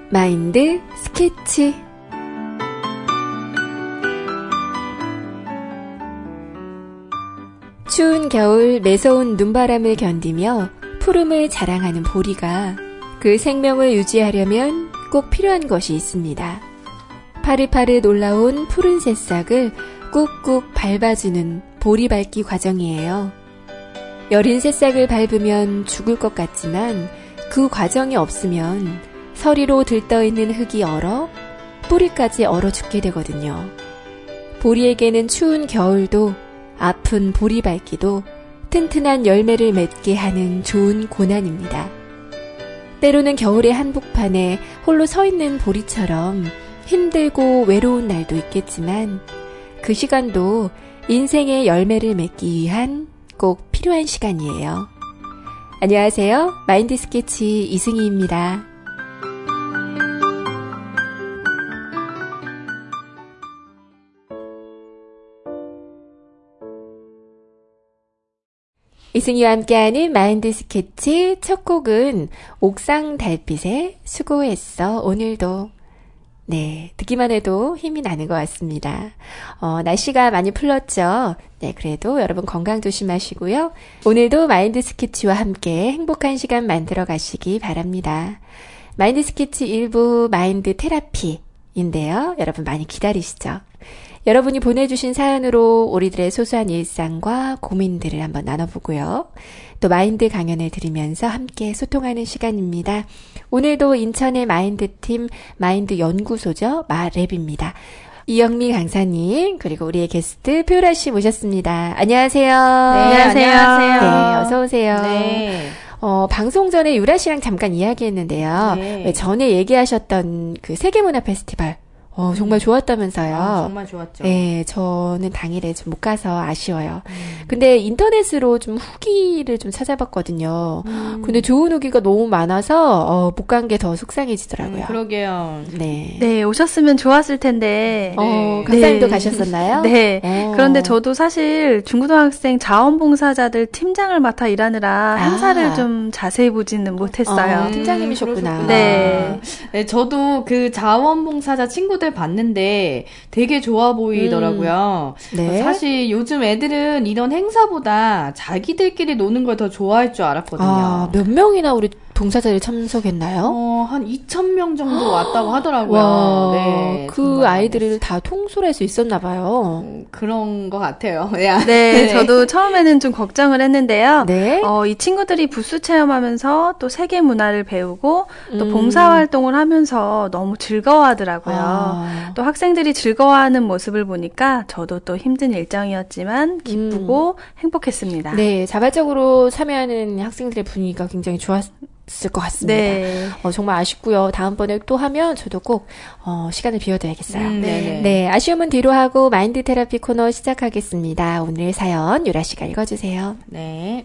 마인드 스케치. 추운 겨울 매서운 눈바람을 견디며 푸름을 자랑하는 보리가 그 생명을 유지하려면 꼭 필요한 것이 있습니다. 파릇파릇 올라온 푸른 새싹을 꾹꾹 밟아주는 보리 밟기 과정이에요. 여린 새싹을 밟으면 죽을 것 같지만 그 과정이 없으면 서리로 들떠있는 흙이 얼어 뿌리까지 얼어 죽게 되거든요. 보리에게는 추운 겨울도 아픈 보리 밟기도 튼튼한 열매를 맺게 하는 좋은 고난입니다. 때로는 겨울의 한복판에 홀로 서 있는 보리처럼 힘들고 외로운 날도 있겠지만 그 시간도 인생의 열매를 맺기 위한 꼭 필요한 시간이에요. 안녕하세요. 마인드 스케치 이승희입니다. 이승희와 함께하는 마인드 스케치 첫 곡은 옥상 달빛의 수고했어 오늘도. 네, 듣기만 해도 힘이 나는 것 같습니다. 날씨가 많이 풀렸죠? 네, 그래도 여러분 건강 조심하시고요. 오늘도 마인드 스케치와 함께 행복한 시간 만들어 가시기 바랍니다. 마인드 스케치 1부 마인드 테라피인데요. 여러분 많이 기다리시죠? 여러분이 보내주신 사연으로 우리들의 소소한 일상과 고민들을 한번 나눠보고요. 또 마인드 강연을 들으면서 함께 소통하는 시간입니다. 오늘도 인천의 마인드팀 마인드 연구소죠. 마랩입니다. 이영미 강사님 그리고 우리의 게스트 표라 씨 모셨습니다. 안녕하세요. 네, 안녕하세요. 네, 어서 오세요. 네. 방송 전에 유라 씨랑 잠깐 이야기했는데요. 네. 전에 얘기하셨던 그 세계문화 페스티벌 정말 좋았다면서요. 정말 좋았죠. 네, 저는 당일에 좀 못 가서 아쉬워요. 근데 인터넷으로 좀 후기를 좀 찾아봤거든요. 근데 좋은 후기가 너무 많아서 못 간 게 더 속상해지더라고요. 그러게요. 네. 네, 오셨으면 좋았을 텐데. 강사님도 네. 가셨었나요? 네. 그런데 저도 사실 중고등학생 자원봉사자들 팀장을 맡아 일하느라 행사를 좀 자세히 보지는 못했어요. 팀장님이셨구나. 네. 네, 저도 그 자원봉사자 친구들 봤는데 되게 좋아 보이더라고요. 네. 사실 요즘 애들은 이런 행사보다 자기들끼리 노는 걸 더 좋아할 줄 알았거든요. 몇 명이나 우리 봉사자들이 참석했나요? 한 2,000명 정도 왔다고 하더라고요. 와, 네, 그 아이들을 다 통솔할 수 있었나 봐요. 그런 것 같아요. 네, 저도 처음에는 좀 걱정을 했는데요. 네. 이 친구들이 부스 체험하면서 또 세계 문화를 배우고 또 봉사활동을 하면서 너무 즐거워하더라고요. 또 학생들이 즐거워하는 모습을 보니까 저도 또 힘든 일정이었지만 기쁘고 행복했습니다. 네, 자발적으로 참여하는 학생들의 분위기가 굉장히 좋았을 것 같습니다. 네. 정말 아쉽고요. 다음번에 또 하면 저도 꼭 시간을 비워둬야겠어요. 네네. 네, 아쉬움은 뒤로 하고 마인드 테라피 코너 시작하겠습니다. 오늘 사연 유라 씨가 읽어주세요. 네.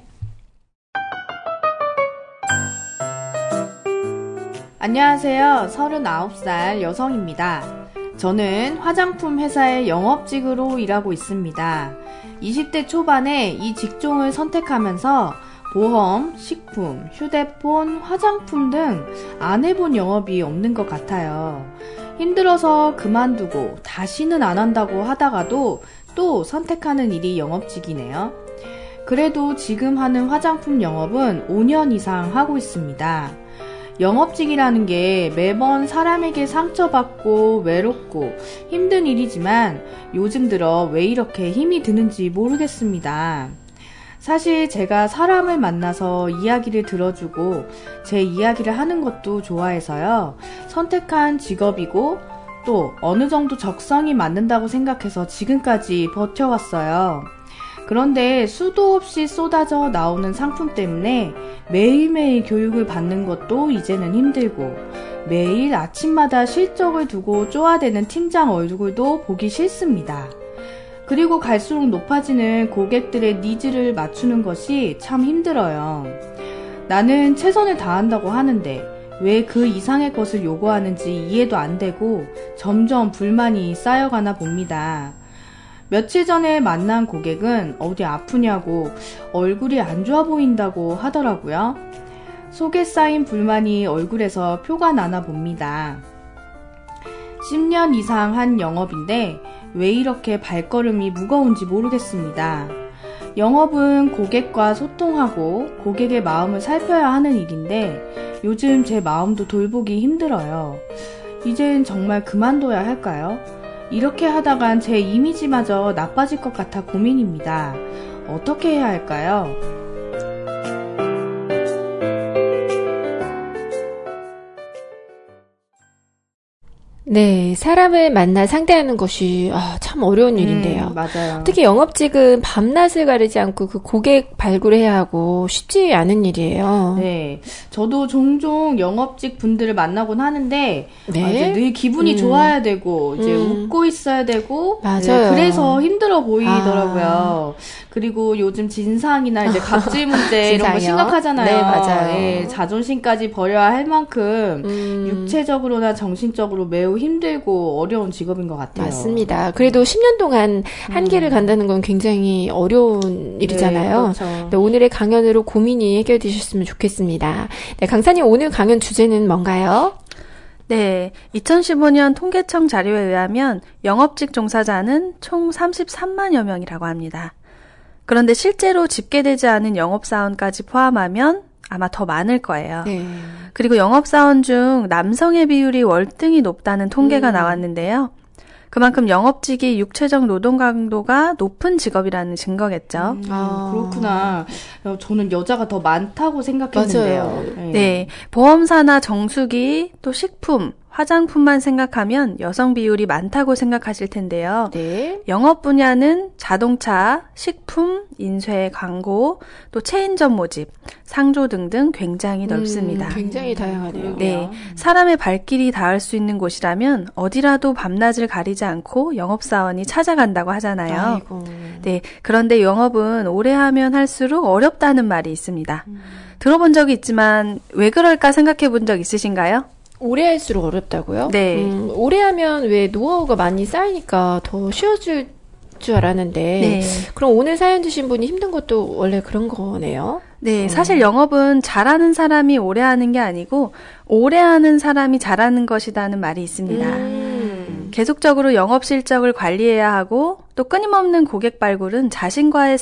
안녕하세요. 39살 여성입니다. 저는 화장품 회사의 영업직으로 일하고 있습니다. 20대 초반에 이 직종을 선택하면서 보험, 식품, 휴대폰, 화장품 등 안 해본 영업이 없는 것 같아요. 힘들어서 그만두고 다시는 안 한다고 하다가도 또 선택하는 일이 영업직이네요. 그래도 지금 하는 화장품 영업은 5년 이상 하고 있습니다. 영업직이라는 게 매번 사람에게 상처받고 외롭고 힘든 일이지만 요즘 들어 왜 이렇게 힘이 드는지 모르겠습니다. 사실 제가 사람을 만나서 이야기를 들어주고 제 이야기를 하는 것도 좋아해서요. 선택한 직업이고 또 어느 정도 적성이 맞는다고 생각해서 지금까지 버텨왔어요. 그런데 수도 없이 쏟아져 나오는 상품 때문에 매일매일 교육을 받는 것도 이제는 힘들고 매일 아침마다 실적을 두고 쪼아대는 팀장 얼굴도 보기 싫습니다. 그리고 갈수록 높아지는 고객들의 니즈를 맞추는 것이 참 힘들어요. 나는 최선을 다한다고 하는데 왜 그 이상의 것을 요구하는지 이해도 안 되고 점점 불만이 쌓여가나 봅니다. 며칠 전에 만난 고객은 어디 아프냐고 얼굴이 안 좋아 보인다고 하더라고요. 속에 쌓인 불만이 얼굴에서 표가 나나 봅니다. 10년 이상 한 영업인데 왜 이렇게 발걸음이 무거운지 모르겠습니다. 영업은 고객과 소통하고 고객의 마음을 살펴야 하는 일인데 요즘 제 마음도 돌보기 힘들어요. 이젠 정말 그만둬야 할까요? 이렇게 하다간 제 이미지마저 나빠질 것 같아 고민입니다. 어떻게 해야 할까요? 네, 사람을 만나 상대하는 것이 참 어려운 일인데요. 맞아요. 특히 영업직은 밤낮을 가리지 않고 그 고객 발굴해야 하고 쉽지 않은 일이에요. 네, 저도 종종 영업직 분들을 만나곤 하는데 네? 이제 늘 기분이 좋아야 되고 이제 웃고 있어야 되고 맞아요. 네, 그래서 힘들어 보이더라고요. 그리고 요즘 진상이나 이제 갑질 문제 이런 거 심각하잖아요. 네, 맞아요. 예, 자존심까지 버려야 할 만큼 육체적으로나 정신적으로 매우 힘들고 어려운 직업인 것 같아요. 맞습니다. 그래도 10년 동안 한계를 간다는 건 굉장히 어려운 일이잖아요. 네, 그렇죠. 네, 오늘의 강연으로 고민이 해결되셨으면 좋겠습니다. 네, 강사님 오늘 강연 주제는 뭔가요? 네, 2015년 통계청 자료에 의하면 영업직 종사자는 총 33만여 명이라고 합니다. 그런데 실제로 집계되지 않은 영업사원까지 포함하면 아마 더 많을 거예요. 네. 그리고 영업사원 중 남성의 비율이 월등히 높다는 통계가 나왔는데요. 그만큼 영업직이 육체적 노동 강도가 높은 직업이라는 증거겠죠. 그렇구나. 저는 여자가 더 많다고 생각했는데요. 맞아요. 네, 보험사나 정수기, 또 식품, 화장품만 생각하면 여성 비율이 많다고 생각하실 텐데요. 네. 영업 분야는 자동차, 식품, 인쇄, 광고, 또 체인점 모집, 상조 등등 굉장히 넓습니다. 굉장히 다양하네요. 네, 사람의 발길이 닿을 수 있는 곳이라면 어디라도 밤낮을 가리지 않고 영업사원이 찾아간다고 하잖아요. 아이고. 네, 그런데 영업은 오래 하면 할수록 어렵다는 말이 있습니다. 들어본 적이 있지만 왜 그럴까 생각해 본 적 있으신가요? 오래 할수록 어렵다고요? 네. 오래 하면 왜 노하우가 많이 쌓이니까 더 쉬워질 줄 알았는데 네. 그럼 오늘 사연 주신 분이 힘든 것도 원래 그런 거네요? 네, 사실 영업은 잘하는 사람이 오래 하는 게 아니고 오래 하는 사람이 잘하는 것이라는 말이 있습니다. 계속적으로 영업 실적을 관리해야 하고 또 끊임없는 고객 발굴은 자신과의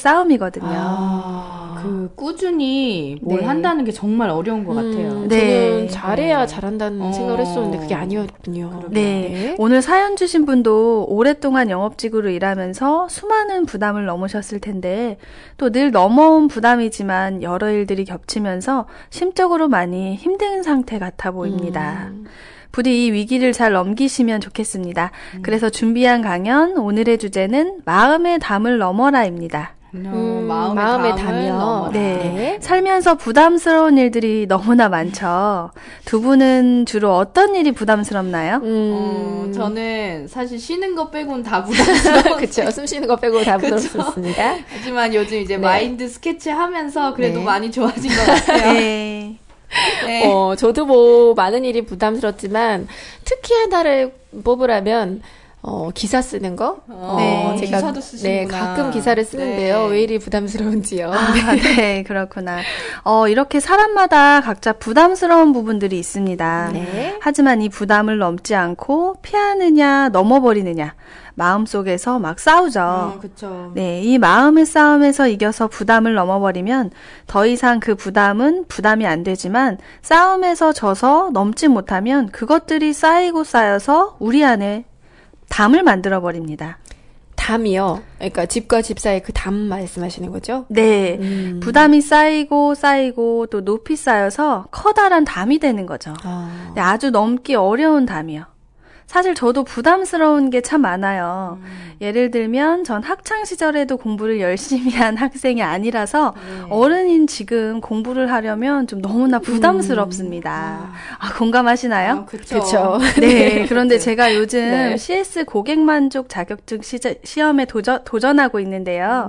싸움이거든요. 그 꾸준히 뭘 네. 한다는 게 정말 어려운 것 같아요. 네. 저는 잘해야 잘한다는 생각을 했었는데 그게 아니었군요. 네, 오늘 사연 주신 분도 오랫동안 영업직으로 일하면서 수많은 부담을 넘으셨을 텐데 또 늘 넘어온 부담이지만 여러 일들이 겹치면서 심적으로 많이 힘든 상태 같아 보입니다. 부디 이 위기를 잘 넘기시면 좋겠습니다. 그래서 준비한 강연, 오늘의 주제는 마음의 담을 넘어라입니다. 마음의 담이요. 네. 살면서 부담스러운 일들이 너무나 많죠. 두 분은 주로 어떤 일이 부담스럽나요? 저는 사실 쉬는 거 빼고는 다 부담스러워. 그렇죠. 숨 쉬는 거 빼고 다 부담스럽습니다. 하지만 요즘 이제 네. 마인드 스케치 하면서 그래도 네. 많이 좋아진 것 같아요. 네. 네. 저도 뭐 많은 일이 부담스럽지만 특히 하나를 뽑으라면 기사 쓰는 거? 네, 제가 기사도 쓰시는구나. 네, 가끔 기사를 쓰는데요. 네. 왜 이리 부담스러운지요. 네, 그렇구나. 이렇게 사람마다 각자 부담스러운 부분들이 있습니다. 네. 하지만 이 부담을 넘지 않고 피하느냐, 넘어버리느냐, 마음속에서 막 싸우죠. 그쵸. 네, 이 마음의 싸움에서 이겨서 부담을 넘어버리면 더 이상 그 부담은 부담이 안 되지만 싸움에서 져서 넘지 못하면 그것들이 쌓이고 쌓여서 우리 안에 담을 만들어버립니다. 담이요. 그러니까 집과 집 사이 그 담 말씀하시는 거죠? 네, 부담이 쌓이고 쌓이고 또 높이 쌓여서 커다란 담이 되는 거죠. 네, 아주 넘기 어려운 담이요. 사실 저도 부담스러운 게 참 많아요. 예를 들면 전 학창 시절에도 공부를 열심히 한 학생이 아니라서 어른인 지금 공부를 하려면 좀 너무나 부담스럽습니다. 공감하시나요? 그쵸. 네, 그런데 제가 요즘 네. CS 고객만족 자격증 시험에 도전하고 있는데요.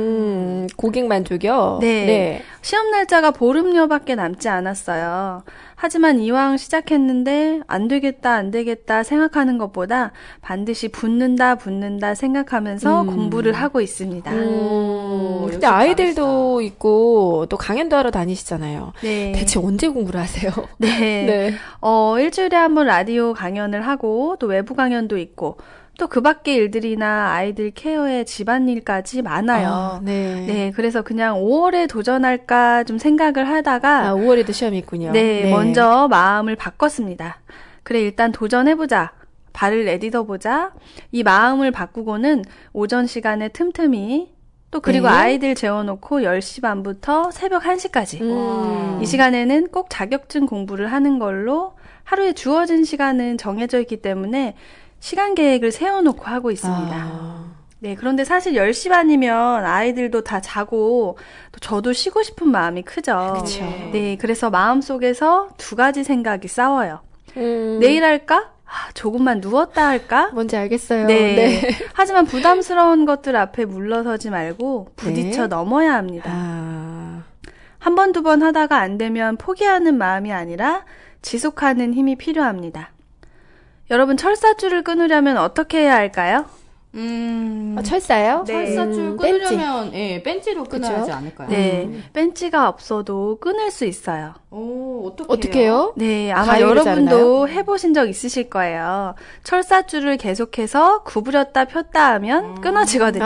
고객 만족이요? 네. 시험 날짜가 보름여밖에 남지 않았어요. 하지만 이왕 시작했는데 안 되겠다 생각하는 것보다 반드시 붙는다 생각하면서 공부를 하고 있습니다. 근데 아이들도 있고 또 강연도 하러 다니시잖아요. 네. 대체 언제 공부를 하세요? 네. 네. 일주일에 한 번 라디오 강연을 하고 또 외부 강연도 있고 또 그 밖의 일들이나 아이들 케어에 집안일까지 많아요. 네, 그래서 그냥 5월에 도전할까 좀 생각을 하다가 5월에도 시험이 있군요. 네, 먼저 마음을 바꿨습니다. 그래, 일단 도전해보자. 발을 내딛어보자. 이 마음을 바꾸고는 오전 시간에 틈틈이 또 그리고 아이들 재워놓고 10시 반부터 새벽 1시까지 이 시간에는 꼭 자격증 공부를 하는 걸로 하루에 주어진 시간은 정해져 있기 때문에 시간 계획을 세워놓고 하고 있습니다. 네, 그런데 사실 10시 반이면 아이들도 다 자고 또 저도 쉬고 싶은 마음이 크죠. 그쵸. 네, 그래서 마음속에서 두 가지 생각이 싸워요. 내일 할까? 조금만 누웠다 할까? 뭔지 알겠어요. 네. 하지만 부담스러운 것들 앞에 물러서지 말고 부딪혀 넘어야 합니다. 한 번, 두 번 하다가 안 되면 포기하는 마음이 아니라 지속하는 힘이 필요합니다. 여러분, 철사줄을 끊으려면 어떻게 해야 할까요? 철사요? 네. 철사줄 끊으려면 벤치로 끊어야 하지 않을까요? 네, 벤치가 없어도 끊을 수 있어요. 어떻게 해요? 네, 아마 여러분도 해보신 적 있으실 거예요. 철사줄을 계속해서 구부렸다 폈다 하면 끊어지거든요.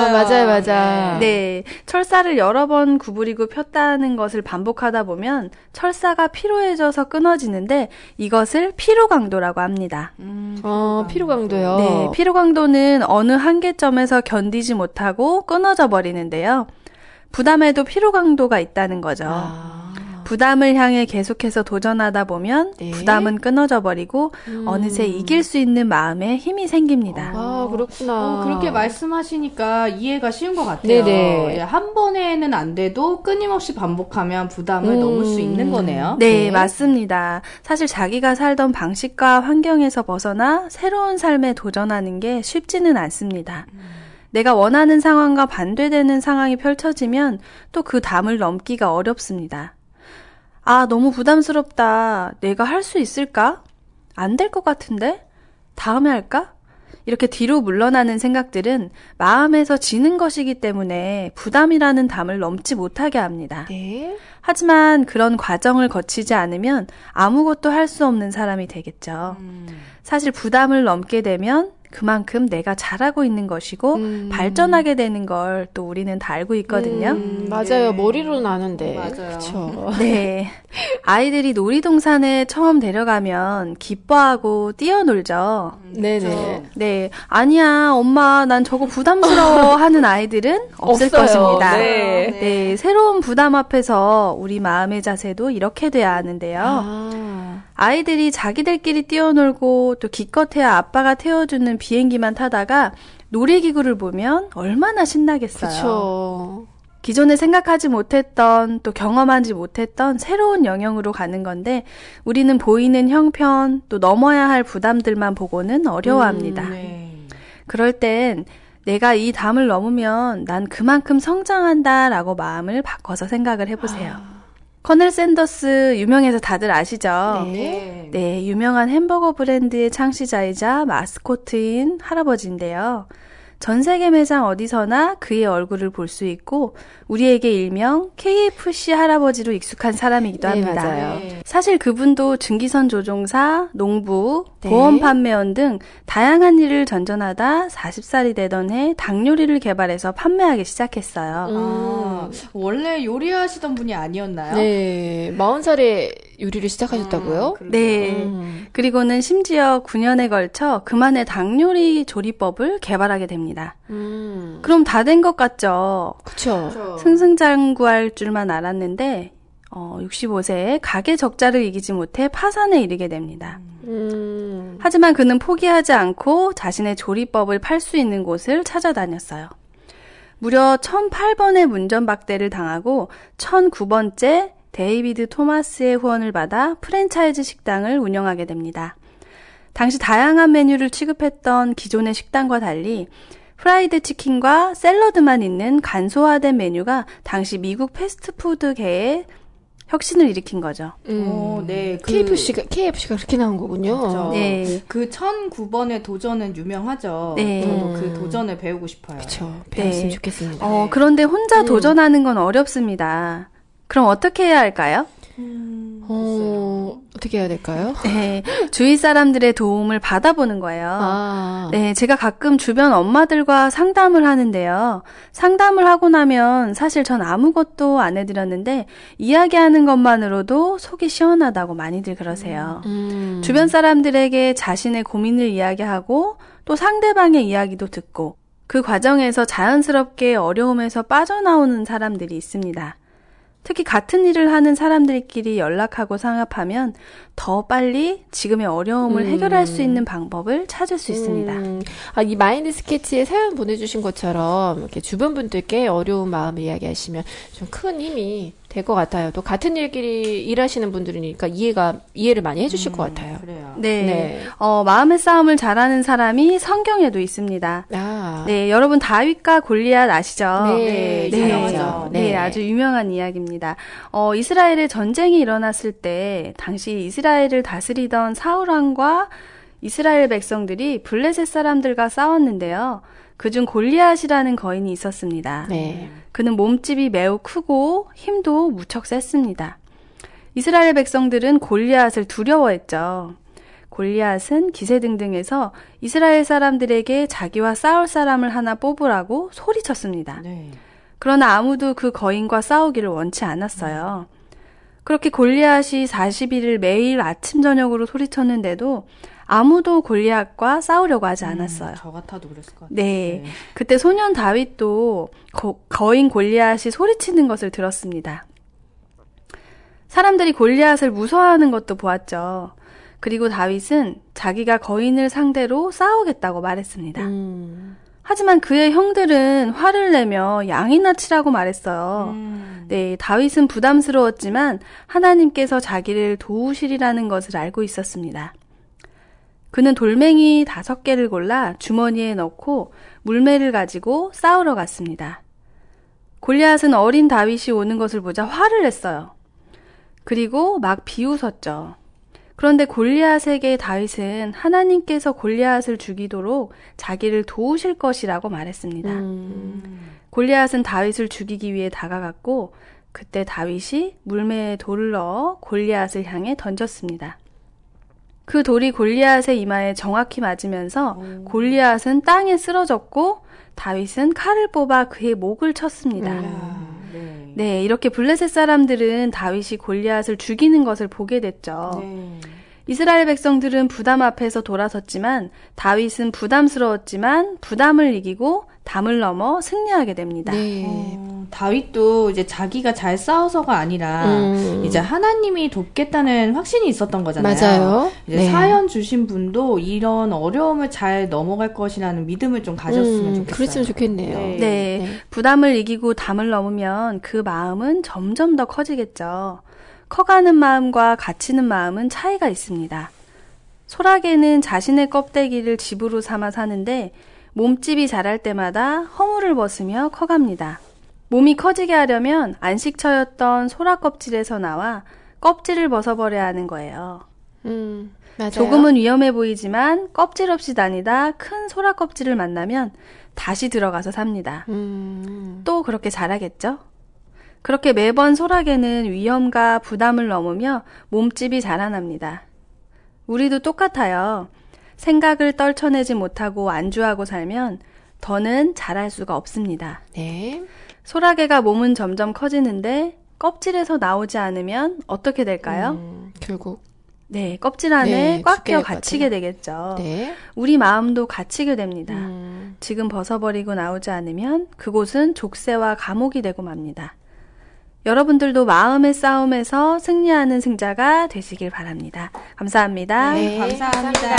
맞아요. 네, 철사를 여러 번 구부리고 폈다 하는 것을 반복하다 보면 철사가 피로해져서 끊어지는데 이것을 피로강도라고 합니다. 피로강도요? 네, 피로강도는 어느 한계점에서 견디지 못하고 끊어져 버리는데요. 부담에도 피로강도가 있다는 거죠. 부담을 향해 계속해서 도전하다 보면 부담은 끊어져 버리고 어느새 이길 수 있는 마음에 힘이 생깁니다. 그렇구나. 그렇게 말씀하시니까 이해가 쉬운 것 같아요. 네네. 한 번에는 안 돼도 끊임없이 반복하면 부담을 넘을 수 있는 거네요. 네, 맞습니다. 사실 자기가 살던 방식과 환경에서 벗어나 새로운 삶에 도전하는 게 쉽지는 않습니다. 내가 원하는 상황과 반대되는 상황이 펼쳐지면 또 그 담을 넘기가 어렵습니다. 너무 부담스럽다. 내가 할 수 있을까? 안 될 것 같은데? 다음에 할까? 이렇게 뒤로 물러나는 생각들은 마음에서 지는 것이기 때문에 부담이라는 담을 넘지 못하게 합니다. 네. 하지만 그런 과정을 거치지 않으면 아무것도 할 수 없는 사람이 되겠죠. 사실 부담을 넘게 되면 그만큼 내가 잘하고 있는 것이고 발전하게 되는 걸 또 우리는 다 알고 있거든요. 맞아요. 머리로는 아는데. 맞아요. 그쵸. 네. 아이들이 놀이동산에 처음 데려가면 기뻐하고 뛰어놀죠. 네네. 네. 아니야, 엄마, 난 저거 부담스러워 하는 아이들은 없을 것입니다. 네. 새로운 부담 앞에서 우리 마음의 자세도 이렇게 돼야 하는데요. 아이들이 자기들끼리 뛰어놀고 또 기껏해야 아빠가 태워주는 비행기만 타다가 놀이기구를 보면 얼마나 신나겠어요. 그쵸. 기존에 생각하지 못했던 또 경험하지 못했던 새로운 영역으로 가는 건데 우리는 보이는 형편 또 넘어야 할 부담들만 보고는 어려워합니다. 그럴 땐 내가 이 담을 넘으면 난 그만큼 성장한다라고 마음을 바꿔서 생각을 해보세요. 커넬 샌더스 유명해서 다들 아시죠? 네, 유명한 햄버거 브랜드의 창시자이자 마스코트인 할아버지인데요. 전 세계 매장 어디서나 그의 얼굴을 볼 수 있고 우리에게 일명 KFC 할아버지로 익숙한 사람이기도 합니다. 맞아요. 사실 그분도 증기선 조종사, 농부, 보험 판매원 등 다양한 일을 전전하다 40살이 되던 해 닭요리를 개발해서 판매하기 시작했어요. 원래 요리하시던 분이 아니었나요? 네. 40살에 요리를 시작하셨다고요? 네. 그리고는 심지어 9년에 걸쳐 그만의 닭요리 조리법을 개발하게 됩니다. 그럼 다 된 것 같죠? 그쵸. 승승장구할 줄만 알았는데 65세에 가계 적자를 이기지 못해 파산에 이르게 됩니다. 하지만 그는 포기하지 않고 자신의 조리법을 팔 수 있는 곳을 찾아다녔어요. 무려 1008번의 문전박대를 당하고 1009번째 데이비드 토마스의 후원을 받아 프랜차이즈 식당을 운영하게 됩니다. 당시 다양한 메뉴를 취급했던 기존의 식당과 달리 프라이드 치킨과 샐러드만 있는 간소화된 메뉴가 당시 미국 패스트푸드계에 혁신을 일으킨 거죠. 네. KFC가 그렇게 나온 거군요. 그렇죠. 네. 그 1009번의 도전은 유명하죠. 네. 저도 그 도전을 배우고 싶어요. 그렇죠. 배웠으면 네. 좋겠습니다. 그런데 혼자 도전하는 건 어렵습니다. 그럼 어떻게 해야 할까요? 어떻게 해야 될까요? 네, 주위 사람들의 도움을 받아보는 거예요. 네, 제가 가끔 주변 엄마들과 상담을 하는데요. 상담을 하고 나면 사실 전 아무것도 안 해드렸는데 이야기하는 것만으로도 속이 시원하다고 많이들 그러세요. 주변 사람들에게 자신의 고민을 이야기하고 또 상대방의 이야기도 듣고 그 과정에서 자연스럽게 어려움에서 빠져나오는 사람들이 있습니다. 특히 같은 일을 하는 사람들끼리 연락하고 상합하면 더 빨리 지금의 어려움을 해결할 수 있는 방법을 찾을 수 있습니다. 이 마인드 스케치에 사연 보내주신 것처럼 이렇게 주변 분들께 어려운 마음을 이야기하시면 좀 큰 힘이 될 것 같아요. 또 같은 일끼리 일하시는 분들이니까 이해를 많이 해주실 것 같아요. 그래요. 네. 마음의 싸움을 잘하는 사람이 성경에도 있습니다. 네, 여러분 다윗과 골리앗 아시죠? 네, 유명하죠. 네, 아주 유명한 이야기입니다. 이스라엘에 전쟁이 일어났을 때 당시 이스라엘을 다스리던 사울왕과 이스라엘 백성들이 블레셋 사람들과 싸웠는데요. 그중 골리앗이라는 거인이 있었습니다. 네. 그는 몸집이 매우 크고 힘도 무척 셌습니다. 이스라엘 백성들은 골리앗을 두려워했죠. 골리앗은 기세등등해서 이스라엘 사람들에게 자기와 싸울 사람을 하나 뽑으라고 소리쳤습니다. 네. 그러나 아무도 그 거인과 싸우기를 원치 않았어요. 그렇게 골리앗이 40일을 매일 아침 저녁으로 소리쳤는데도 아무도 골리앗과 싸우려고 하지 않았어요. 저 같아도 그랬을 것 같아요. 네. 그때 소년 다윗도 거인 골리앗이 소리치는 것을 들었습니다. 사람들이 골리앗을 무서워하는 것도 보았죠. 그리고 다윗은 자기가 거인을 상대로 싸우겠다고 말했습니다. 하지만 그의 형들은 화를 내며 양이나 치라고 말했어요. 네, 다윗은 부담스러웠지만 하나님께서 자기를 도우시리라는 것을 알고 있었습니다. 그는 돌멩이 5개를 골라 주머니에 넣고 물매를 가지고 싸우러 갔습니다. 골리앗은 어린 다윗이 오는 것을 보자 화를 냈어요. 그리고 막 비웃었죠. 그런데 골리앗에게 다윗은 하나님께서 골리앗을 죽이도록 자기를 도우실 것이라고 말했습니다. 골리앗은 다윗을 죽이기 위해 다가갔고 그때 다윗이 물매에 돌을 넣어 골리앗을 향해 던졌습니다. 그 돌이 골리앗의 이마에 정확히 맞으면서 골리앗은 땅에 쓰러졌고 다윗은 칼을 뽑아 그의 목을 쳤습니다. 네, 이렇게 블레셋 사람들은 다윗이 골리앗을 죽이는 것을 보게 됐죠. 네. 이스라엘 백성들은 부담 앞에서 돌아섰지만 다윗은 부담스러웠지만 부담을 이기고 담을 넘어 승리하게 됩니다. 네. 다윗도 이제 자기가 잘 싸워서가 아니라 이제 하나님이 돕겠다는 확신이 있었던 거잖아요. 맞아요. 이제 네. 사연 주신 분도 이런 어려움을 잘 넘어갈 것이라는 믿음을 좀 가졌으면 좋겠어요. 그랬으면 좋겠네요. 네. 네, 부담을 이기고 담을 넘으면 그 마음은 점점 더 커지겠죠. 커가는 마음과 갇히는 마음은 차이가 있습니다. 소라게는 자신의 껍데기를 집으로 삼아 사는데 몸집이 자랄 때마다 허물을 벗으며 커갑니다. 몸이 커지게 하려면 안식처였던 소라 껍질에서 나와 껍질을 벗어버려야 하는 거예요. 맞아요. 조금은 위험해 보이지만 껍질 없이 다니다 큰 소라 껍질을 만나면 다시 들어가서 삽니다. 또 그렇게 자라겠죠? 그렇게 매번 소라게는 위험과 부담을 넘으며 몸집이 자라납니다. 우리도 똑같아요. 생각을 떨쳐내지 못하고 안주하고 살면 더는 자랄 수가 없습니다. 네. 소라게가 몸은 점점 커지는데 껍질에서 나오지 않으면 어떻게 될까요? 결국. 네, 껍질 안에 네, 꽉 죽게 껴 될 것 갇히게 같아요. 되겠죠. 네. 우리 마음도 갇히게 됩니다. 지금 지금 벗어버리고 나오지 않으면 그곳은 족쇄와 감옥이 되고 맙니다. 여러분들도 마음의 싸움에서 승리하는 승자가 되시길 바랍니다. 감사합니다. 네, 감사합니다.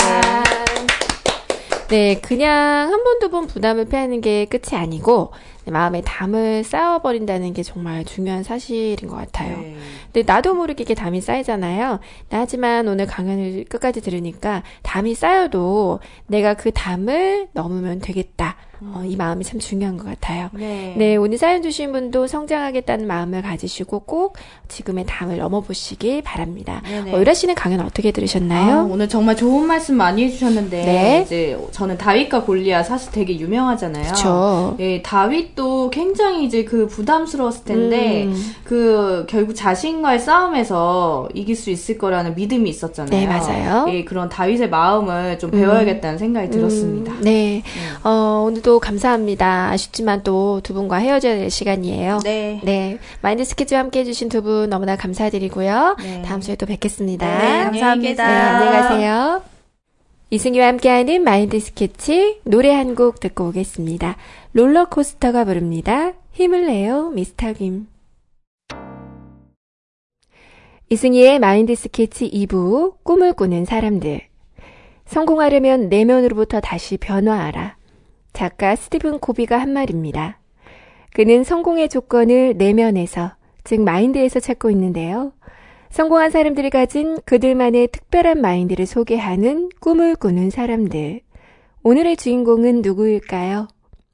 네, 그냥 한 번, 두 번 부담을 피하는 게 끝이 아니고 마음에 담을 쌓아버린다는 게 정말 중요한 사실인 것 같아요. 네. 근데 나도 모르게 이게 담이 쌓이잖아요. 하지만 오늘 강연을 끝까지 들으니까 담이 쌓여도 내가 그 담을 넘으면 되겠다. 이 마음이 참 중요한 것 같아요. 네. 네, 오늘 사연 주신 분도 성장하겠다는 마음을 가지시고 꼭 지금의 담을 넘어보시길 바랍니다. 유라 씨는 강연 어떻게 들으셨나요? 오늘 정말 좋은 말씀 많이 해주셨는데 네. 이제 저는 다윗과 골리앗 사실 되게 유명하잖아요. 그렇죠. 네, 다윗도 굉장히 이제 그 부담스러웠을 텐데 그 결국 자신과의 싸움에서 이길 수 있을 거라는 믿음이 있었잖아요. 네, 맞아요. 예, 그런 다윗의 마음을 좀 배워야겠다는 생각이 들었습니다. 네. 오늘도 감사합니다. 아쉽지만 또 두 분과 헤어져야 될 시간이에요. 네. 네. 마인드 스케치와 함께 해주신 두 분 너무나 감사드리고요. 네. 다음 주에 또 뵙겠습니다. 네, 감사합니다. 네, 안녕히 가세요. 이승기와 함께하는 마인드 스케치 노래 한 곡 듣고 오겠습니다. 롤러코스터가 부릅니다. 힘을 내요, 미스터 김. 이승희의 마인드 스케치 2부, 꿈을 꾸는 사람들. 성공하려면 내면으로부터 다시 변화하라. 작가 스티븐 코비가 한 말입니다. 그는 성공의 조건을 내면에서, 즉 마인드에서 찾고 있는데요. 성공한 사람들이 가진 그들만의 특별한 마인드를 소개하는 꿈을 꾸는 사람들. 오늘의 주인공은 누구일까요?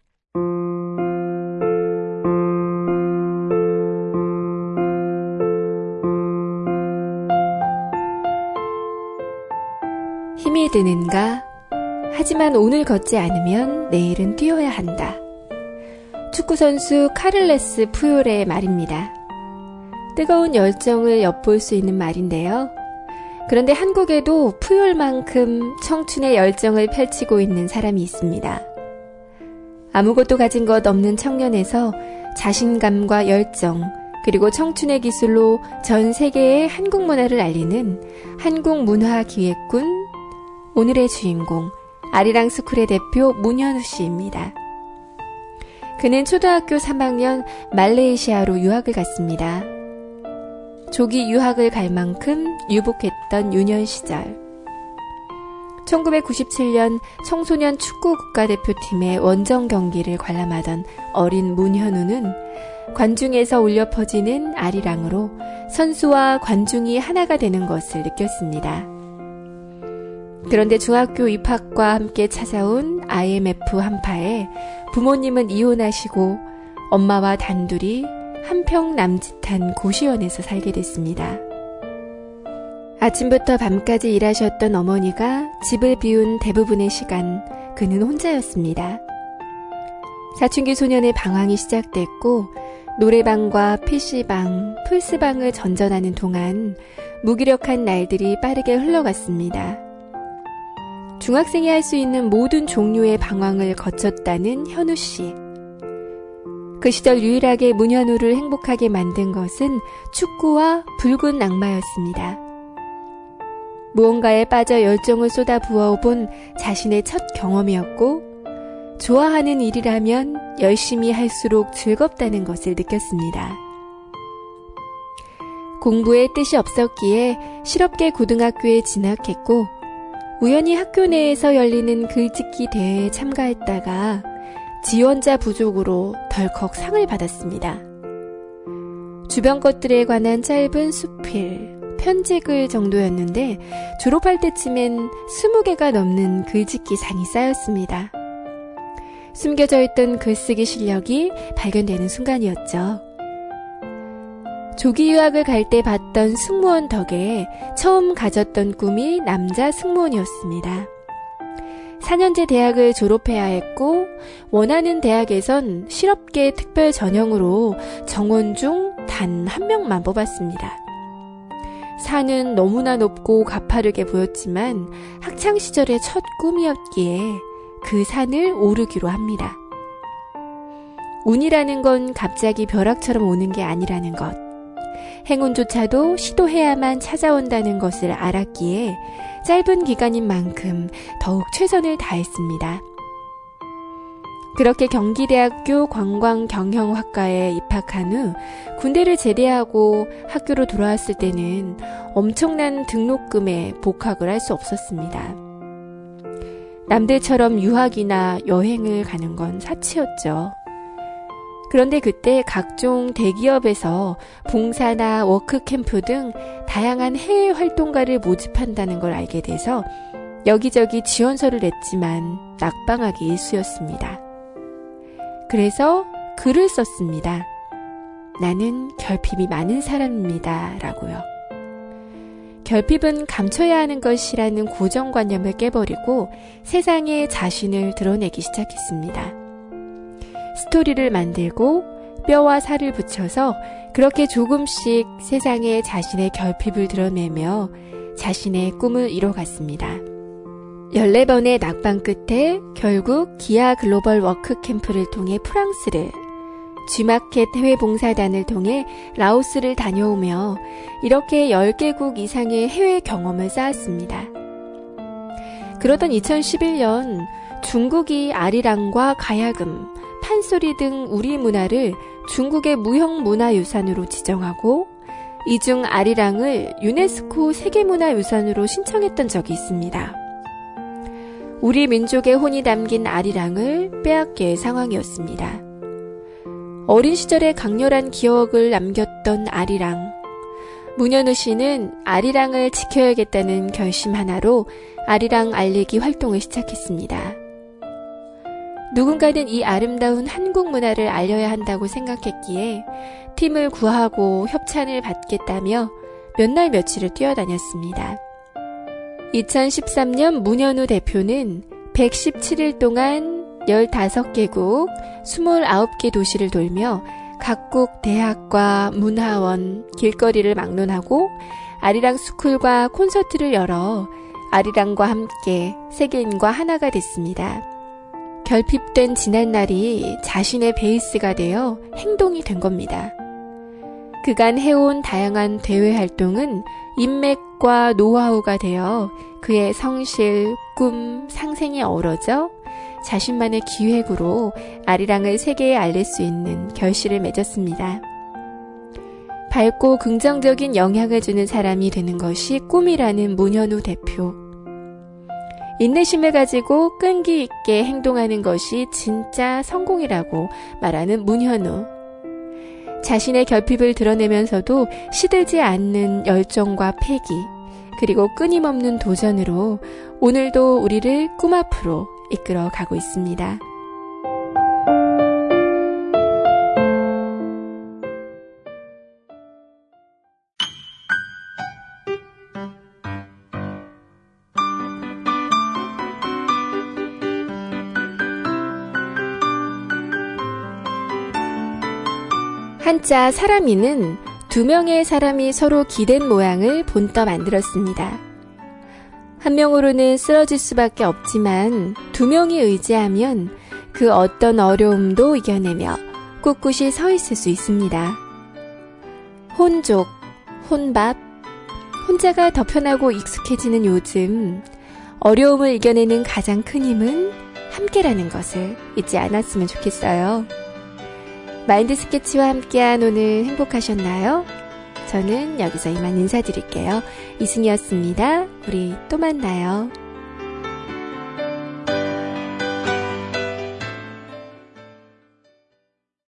힘이 드는가? 하지만 오늘 걷지 않으면 내일은 뛰어야 한다. 축구선수 카를레스 푸요레의 말입니다. 뜨거운 열정을 엿볼 수 있는 말인데요. 그런데 한국에도 푸요만큼 청춘의 열정을 펼치고 있는 사람이 있습니다. 아무것도 가진 것 없는 청년에서 자신감과 열정, 그리고 청춘의 기술로 전 세계의 한국 문화를 알리는 한국문화기획군, 오늘의 주인공 아리랑 스쿨의 대표 문현우 씨입니다. 그는 초등학교 3학년 말레이시아로 유학을 갔습니다. 조기 유학을 갈 만큼 유복했던 유년 시절. 1997년 청소년 축구 국가대표팀의 원정 경기를 관람하던 어린 문현우는 관중에서 울려 퍼지는 아리랑으로 선수와 관중이 하나가 되는 것을 느꼈습니다. 그런데 중학교 입학과 함께 찾아온 IMF 한파에 부모님은 이혼하시고 엄마와 단둘이 한평 남짓한 고시원에서 살게 됐습니다. 아침부터 밤까지 일하셨던 어머니가 집을 비운 대부분의 시간 그는 혼자였습니다. 사춘기 소년의 방황이 시작됐고 노래방과 PC방, 플스방을 전전하는 동안 무기력한 날들이 빠르게 흘러갔습니다. 중학생이 할 수 있는 모든 종류의 방황을 거쳤다는 현우 씨. 그 시절 유일하게 문현우를 행복하게 만든 것은 축구와 붉은 악마였습니다. 무언가에 빠져 열정을 쏟아 부어본 자신의 첫 경험이었고 좋아하는 일이라면 열심히 할수록 즐겁다는 것을 느꼈습니다. 공부에 뜻이 없었기에 실업계 고등학교에 진학했고 우연히 학교 내에서 열리는 글짓기 대회에 참가했다가 지원자 부족으로 덜컥 상을 받았습니다. 주변 것들에 관한 짧은 수필, 편지글 정도였는데 졸업할 때쯤엔 20개가 넘는 글짓기 상이 쌓였습니다. 숨겨져 있던 글쓰기 실력이 발견되는 순간이었죠. 조기 유학을 갈 때 봤던 승무원 덕에 처음 가졌던 꿈이 남자 승무원이었습니다. 4년제 대학을 졸업해야 했고 원하는 대학에선 실업계 특별 전형으로 정원 중 단 1명만 뽑았습니다. 산은 너무나 높고 가파르게 보였지만 학창시절의 첫 꿈이었기에 그 산을 오르기로 합니다. 운이라는 건 갑자기 벼락처럼 오는 게 아니라는 것. 행운조차도 시도해야만 찾아온다는 것을 알았기에 짧은 기간인 만큼 더욱 최선을 다했습니다. 그렇게 경기대학교 관광경영학과에 입학한 후 군대를 제대하고 학교로 돌아왔을 때는 엄청난 등록금에 복학을 할 수 없었습니다. 남들처럼 유학이나 여행을 가는 건 사치였죠. 그런데 그때 각종 대기업에서 봉사나 워크캠프 등 다양한 해외 활동가를 모집한다는 걸 알게 돼서 여기저기 지원서를 냈지만 낙방하기 일쑤였습니다. 그래서 글을 썼습니다. 나는 결핍이 많은 사람입니다. 라고요. 결핍은 감춰야 하는 것이라는 고정관념을 깨버리고 세상에 자신을 드러내기 시작했습니다. 스토리를 만들고 뼈와 살을 붙여서 그렇게 조금씩 세상에 자신의 결핍을 드러내며 자신의 꿈을 이뤄갔습니다. 14번의 낙방 끝에 결국 기아 글로벌 워크캠프를 통해 프랑스를, G마켓 해외 봉사단을 통해 라오스를 다녀오며 이렇게 10개국 이상의 해외 경험을 쌓았습니다. 그러던 2011년 중국이 아리랑과 가야금, 판소리 등 우리 문화를 중국의 무형문화유산으로 지정하고 이 중 아리랑을 유네스코 세계문화유산으로 신청했던 적이 있습니다. 우리 민족의 혼이 담긴 아리랑을 빼앗길 상황이었습니다. 어린 시절에 강렬한 기억을 남겼던 아리랑. 문현우 씨는 아리랑을 지켜야겠다는 결심 하나로 아리랑 알리기 활동을 시작했습니다. 누군가는 이 아름다운 한국 문화를 알려야 한다고 생각했기에 팀을 구하고 협찬을 받겠다며 몇 날 며칠을 뛰어다녔습니다. 2013년 문현우 대표는 117일 동안 15개국 29개 도시를 돌며 각국 대학과 문화원, 길거리를 막론하고 아리랑 스쿨과 콘서트를 열어 아리랑과 함께 세계인과 하나가 됐습니다. 결핍된 지난날이 자신의 베이스가 되어 행동이 된 겁니다. 그간 해온 다양한 대외 활동은 인맥과 노하우가 되어 그의 성실, 꿈, 상생이 어우러져 자신만의 기획으로 아리랑을 세계에 알릴 수 있는 결실을 맺었습니다. 밝고 긍정적인 영향을 주는 사람이 되는 것이 꿈이라는 문현우 대표. 인내심을 가지고 끈기 있게 행동하는 것이 진짜 성공이라고 말하는 문현우. 자신의 결핍을 드러내면서도 시들지 않는 열정과 패기, 그리고 끊임없는 도전으로 오늘도 우리를 꿈 앞으로 이끌어 가고 있습니다. 한자 사람이는 2명의 사람이 서로 기댄 모양을 본떠 만들었습니다. 한 명으로는 쓰러질 수밖에 없지만 2명이 의지하면 그 어떤 어려움도 이겨내며 꿋꿋이 서 있을 수 있습니다. 혼족, 혼밥, 혼자가 더 편하고 익숙해지는 요즘 어려움을 이겨내는 가장 큰 힘은 함께라는 것을 잊지 않았으면 좋겠어요. 마인드 스케치와 함께한 오늘 행복하셨나요? 저는 여기서 이만 인사드릴게요. 이승이었습니다. 우리 또 만나요.